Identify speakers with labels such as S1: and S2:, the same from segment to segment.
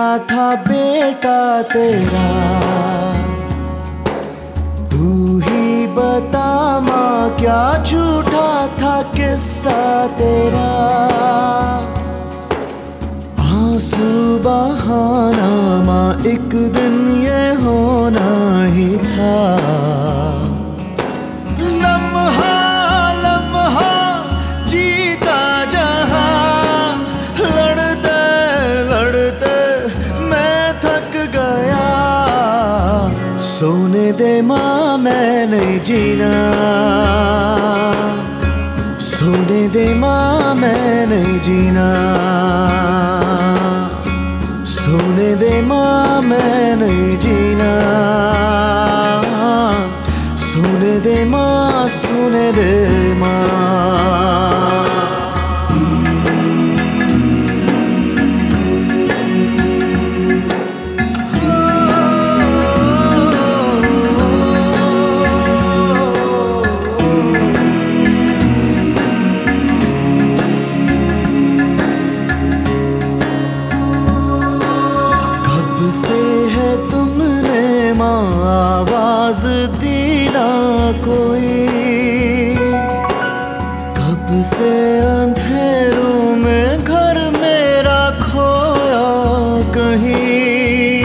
S1: था बेटा तेरा। तू ही बता माँ क्या झूठा था किस्सा तेरा। आंसू बहाना माँ एक दिन ये होना ही था। लम्हा लम्हा जीता जहां, लड़ते लड़ते मैं थक गया। सोने दे माँ मैं नहीं जीना, सोने दे माँ मैं नहीं जीना। सोने दे माँ मैं नहीं जीना। सोने दे माँ, सोने दे माँ। से है तुमने माँ आवाज दी ना कोई। कब से अंधेरों में घर मेरा खोया कहीं।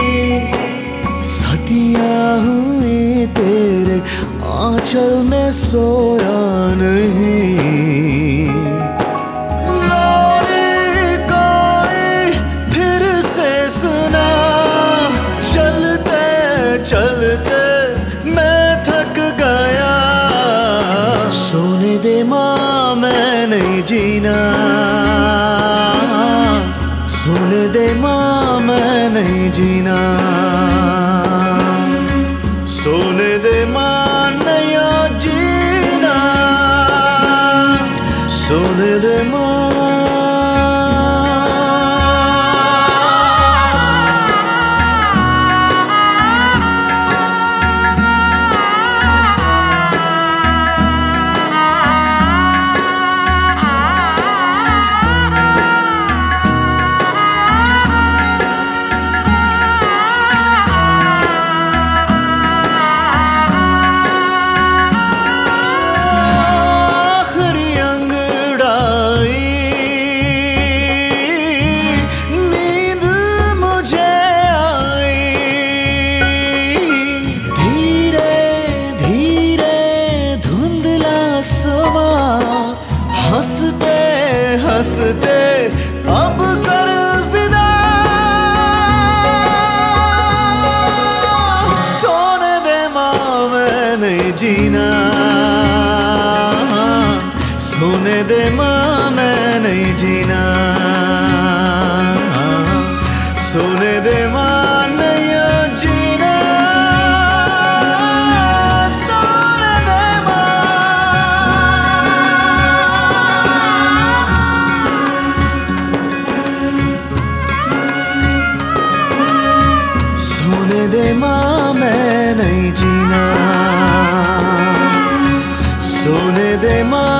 S1: सदियाँ हुई तेरे आंचल में सोया नहीं। चलते मैं थक गया। सोने दे माँ मैं नहीं जीना, सोने दे माँ मैं नहीं जीना। सोने दे माँ नहीं जीना, सोने दे माँ। हंसते हंसते अब कर विदा। सोने दे माँ मैं नहीं जीना, सोने दे माँ मैं नहीं जीना। सोने दे माँ नहीं जीना। सोने दे माँ मैं नहीं जीना, सोने दे माँ।